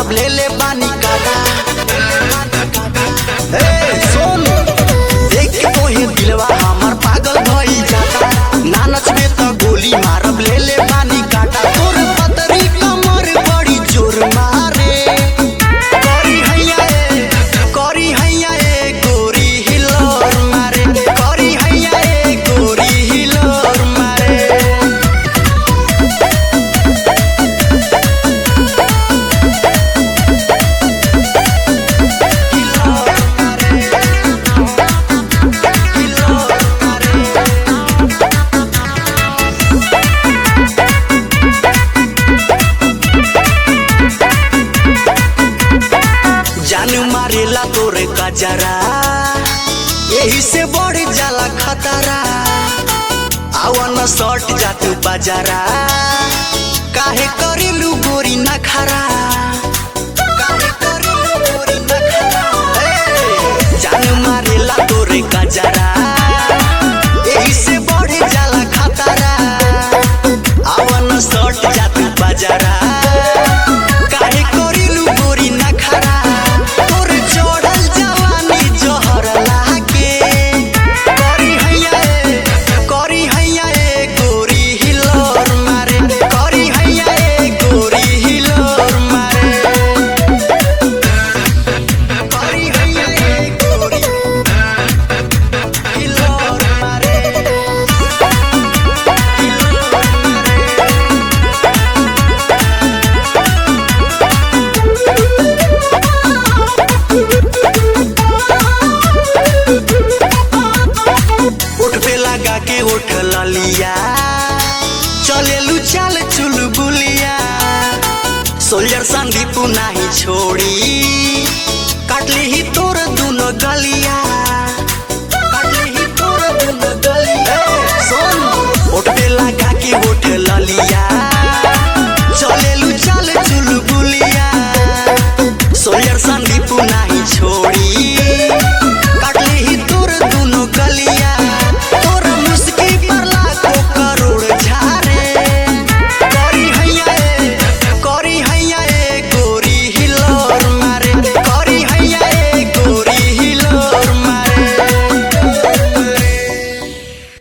मारब ले ले बानी काटा। सुन देख के तोहे दिलवा हमर पागल भई जाता। ना नचबे त गोली मारब ले ले बानी काटा। तोर पतरी कमर बड़ी जोर मारे। करी हैया ए गोरी हिलोर मारे। करी हैया ए गोरी हिलोर मारे। जान मारेला तोरे कजरा, यही से बढ़ जाला खतरा। आवन सट जातू बाजारा, काहे करेलू गोरी नखरा। काहे करेलू गोरी नखरा। जान मारेला तोरे कजरा, यही से बढ़ जाला खतरा। आवन सट जातू बाजारा, काहे करेलू गोरी नखरा। के उठ लिया चलेलू चाल चुलबुलिया। सोल्जर संदीप नाही छोड़ी